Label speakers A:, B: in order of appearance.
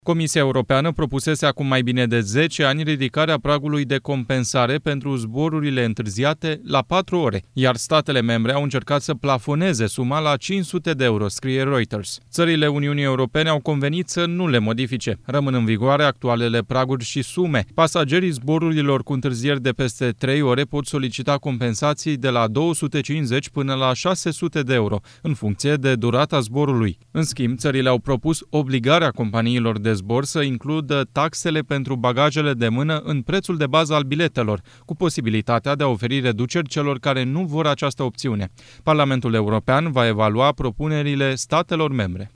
A: Comisia Europeană propusese acum mai bine de 10 ani ridicarea pragului de compensare pentru zborurile întârziate la 4 ore, iar statele membre au încercat să plafoneze suma la 500 de euro, scrie Reuters. Țările Uniunii Europene au convenit să nu le modifice. Rămân în vigoare actualele praguri și sume. Pasagerii zborurilor cu întârzieri de peste 3 ore pot solicita compensații de la 250 până la 600 de euro, în funcție de durata zborului. În schimb, țările au propus obligarea companiilor de zbor să includă taxele pentru bagajele de mână în prețul de bază al biletelor, cu posibilitatea de a oferi reduceri celor care nu vor această opțiune. Parlamentul European va evalua propunerile statelor membre.